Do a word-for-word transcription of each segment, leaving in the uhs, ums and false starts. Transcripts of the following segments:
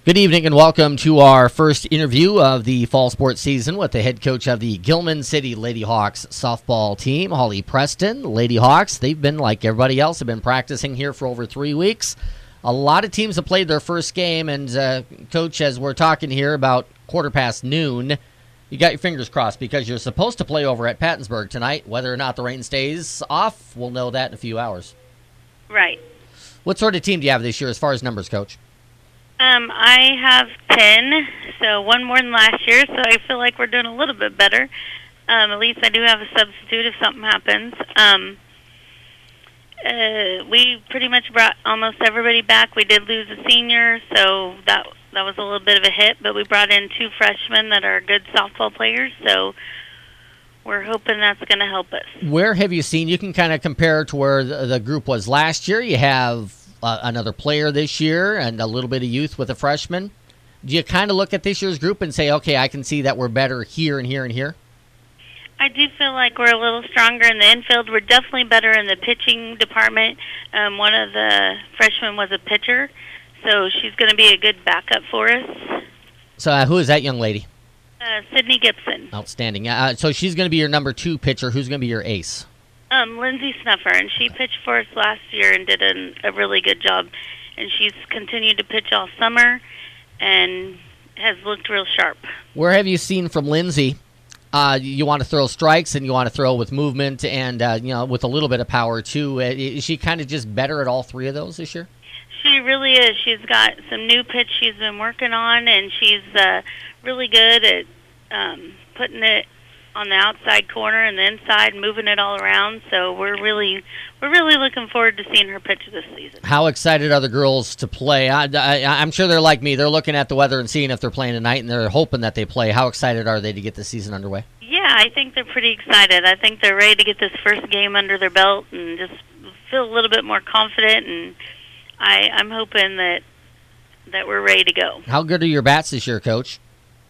Good evening and welcome to our first interview of the fall sports season with the head coach of the Gilman City Lady Hawks softball team, Holly Preston. Lady Hawks, they've been, like everybody else, have been practicing here for over three weeks. A lot of teams have played their first game, and uh, Coach, as we're talking here about quarter past noon, you got your fingers crossed because you're supposed to play over at Pattonsburg tonight. Whether or not the rain stays off, we'll know that in a few hours. Right. What sort of team do you have this year as far as numbers, Coach? Um, I have ten, so one more than last year, so I feel like we're doing a little bit better. Um, at least I do have a substitute if something happens. Um, uh, we pretty much brought almost everybody back. We did lose a senior, so that that was a little bit of a hit, but we brought in two freshmen that are good softball players, so we're hoping that's going to help us. Where have you seen, you can kind of compare to where the, the group was last year. You have uh, another player this year and a little bit of youth with a freshman. Do you kind of look at this year's group and say, okay, I can see that we're better here and here and here? I do feel like we're a little stronger in the infield. We're definitely better in the pitching department. Um, one of the freshmen was a pitcher, so she's going to be a good backup for us. So uh, who is that young lady? Uh, Sydney Gibson. Outstanding. Uh, so she's going to be your number two pitcher. Who's going to be your ace? Um, Lindsay Snuffer, and she pitched for us last year and did an, a really good job. And she's continued to pitch all summer and has looked real sharp. Where have you seen from Lindsay? Uh, you want to throw strikes and you want to throw with movement and uh, you know with a little bit of power too. Uh, is she kind of just better at all three of those this year? She really is. She's got some new pitch she's been working on, and she's uh, really good at um, putting it on the outside corner and the inside, moving it all around. So we're really, we're really looking forward to seeing her pitch this season. How excited are the girls to play? I, I, I'm sure they're like me. They're looking at the weather and seeing if they're playing tonight, and they're hoping that they play. How excited are they to get the season underway? Yeah, I think they're pretty excited. I think they're ready to get this first game under their belt and just feel a little bit more confident. And I, I'm hoping that that we're ready to go. How good are your bats this year, Coach?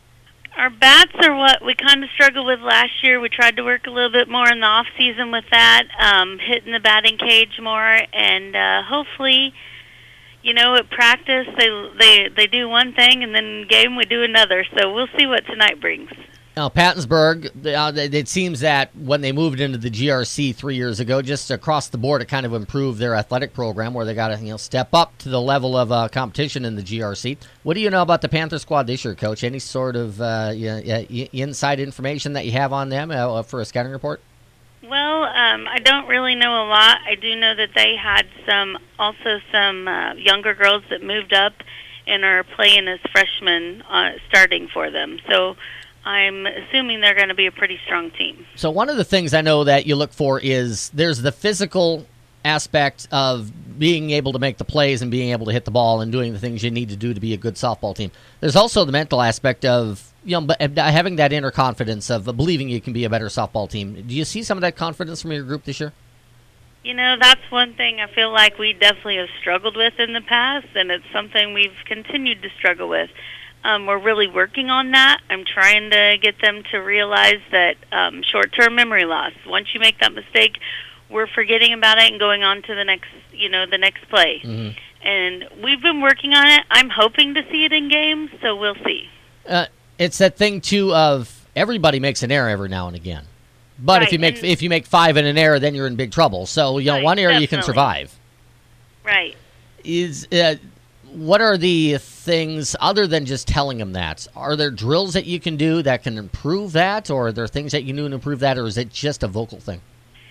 Our bats are what we kind of struggled with last year. We tried to work a little bit more in the off season with that, um, hitting the batting cage more, and uh, hopefully, you know, at practice they they they do one thing, and then in game we do another. So we'll see what tonight brings. Now, Pattonsburg, uh, it seems that when they moved into the G R C three years ago, just across the board, it kind of improved their athletic program where they got to you know step up to the level of uh, competition in the G R C. What do you know about the Panther squad this year, Coach? Any sort of uh, yeah, yeah, inside information that you have on them uh, for a scouting report? Well, um, I don't really know a lot. I do know that they had some, also some uh, younger girls that moved up and are playing as freshmen uh, starting for them. So I'm assuming they're going to be a pretty strong team. So one of the things I know that you look for is there's the physical aspect of being able to make the plays and being able to hit the ball and doing the things you need to do to be a good softball team. There's also the mental aspect of you know having that inner confidence of believing you can be a better softball team. Do you see some of that confidence from your group this year? You know, that's one thing I feel like we definitely have struggled with in the past, and it's something we've continued to struggle with. Um, we're really working on that. I'm trying to get them to realize that um, short-term memory loss. Once you make that mistake, we're forgetting about it and going on to the next, you know, the next play. Mm-hmm. And we've been working on it. I'm hoping to see it in games, so we'll see. Uh, it's that thing too of everybody makes an error every now and again. But right, if you make if you make five in an error, then you're in big trouble. So you know, right, one error definitely. you can survive. Right. Is uh, what are the things, other than just telling them that, are there drills that you can do that can improve that, or are there things that you do to improve that, or is it just a vocal thing?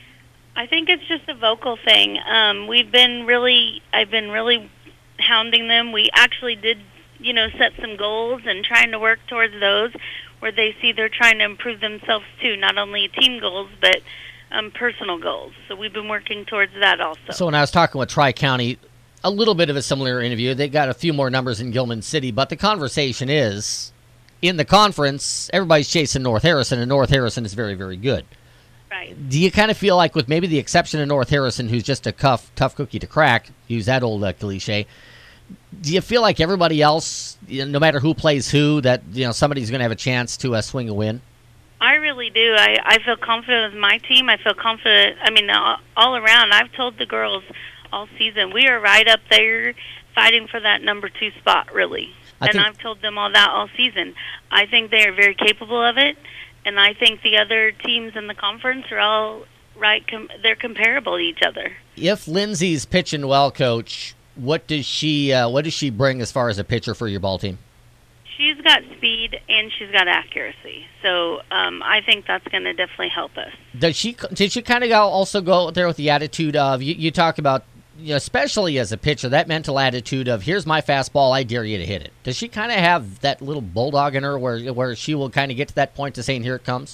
I think it's just a vocal thing. Um, we've been really, I've been really hounding them. We actually did, you know, set some goals and trying to work towards those where they see they're trying to improve themselves too, not only team goals, but um, personal goals. So we've been working towards that also. So when I was talking with Tri-County, a little bit of a similar interview. They got a few more numbers in Gilman City, but the conversation is, in the conference, everybody's chasing North Harrison, and North Harrison is very, very good. Right. Do you kind of feel like, with maybe the exception of North Harrison, who's just a tough, tough cookie to crack, use that old uh, cliche, do you feel like everybody else, you know, no matter who plays who, that you know somebody's going to have a chance to uh, swing a win? I really do. I, I feel confident with my team. I feel confident, I mean, all, all around. I've told the girls all season, we are right up there fighting for that number two spot, really. I and think, I've told them all that all season. I think they are very capable of it, and I think the other teams in the conference are all right. Com- they're comparable to each other. if Lindsay's pitching well, Coach, what does she uh, what does she bring as far as a pitcher for your ball team? She's got speed and she's got accuracy, so um, I think that's going to definitely help us. Does she did she kind of go also go there with the attitude of you, you talk about, you know, especially as a pitcher, that mental attitude of here's my fastball, I dare you to hit it. Does she kind of have that little bulldog in her where where she will kind of get to that point to saying here it comes?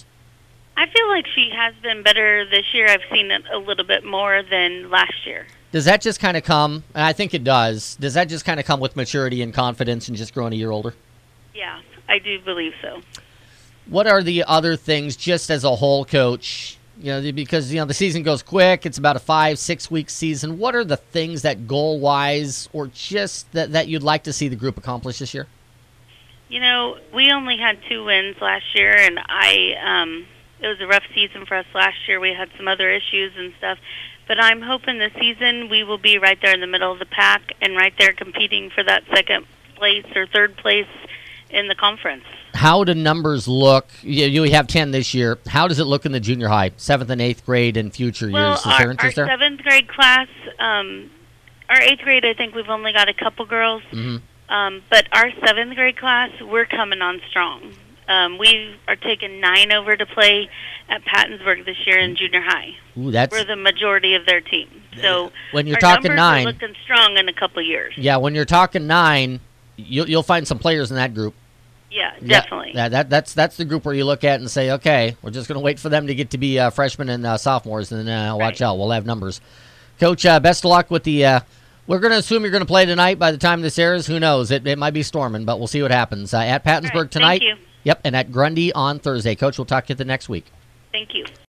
I feel like she has been better this year. I've seen it a little bit more than last year. Does that just kind of come, and I think it does, does that just kind of come with maturity and confidence and just growing a year older? Yeah, I do believe so. What are the other things, just as a whole, Coach? You know, because you know the season goes quick. It's about a five, six week season. What are the things that goal wise, or just that that you'd like to see the group accomplish this year? You know, we only had two wins last year, and I um, it was a rough season for us last year. We had some other issues and stuff, but I'm hoping this season we will be right there in the middle of the pack and right there competing for that second place or third place in the conference. How do numbers look? You, you have ten this year. How does it look in the junior high, seventh and eighth grade, and future well, years? Is our, there interest our there? seventh grade class, um, our eighth grade, I think we've only got a couple girls. Mm-hmm. Um, but our seventh grade class, we're coming on strong. Um, we are taking nine over to play at Pattonsburg this year in junior high. Ooh, that's We're the majority of their team. So when you're our talking numbers nine. are looking strong in a couple years. Yeah, when you're talking nine, you'll you'll find some players in that group. Yeah, Yeah, definitely. Yeah, that that's that's the group where you look at and say, okay, we're just going to wait for them to get to be uh, freshmen and uh, sophomores, and then uh, watch Right. out. We'll have numbers. Coach, uh, best of luck with the. Uh, we're going to assume you're going to play tonight. By the time this airs, who knows? It it might be storming, but we'll see what happens. Uh, at Pattonsburg All right, tonight. thank you. Yep, and at Grundy on Thursday. Coach, we'll talk to you the next week. Thank you.